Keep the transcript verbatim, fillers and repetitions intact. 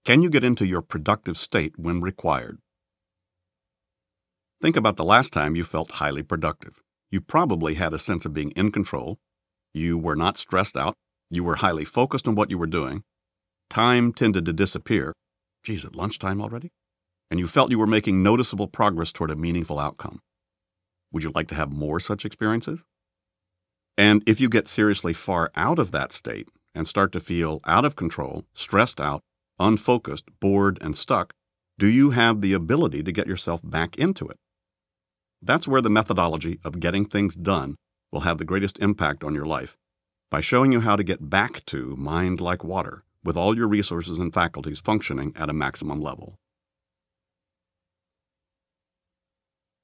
Can you get into your productive state when required? Think about the last time you felt highly productive. You probably had a sense of being in control. You were not stressed out. You were highly focused on what you were doing. Time tended to disappear. Geez, at lunchtime already? And you felt you were making noticeable progress toward a meaningful outcome. Would you like to have more such experiences? And if you get seriously far out of that state and start to feel out of control, stressed out, unfocused, bored, and stuck, do you have the ability to get yourself back into it? That's where the methodology of getting things done will have the greatest impact on your life, by showing you how to get back to mind like water, with all your resources and faculties functioning at a maximum level.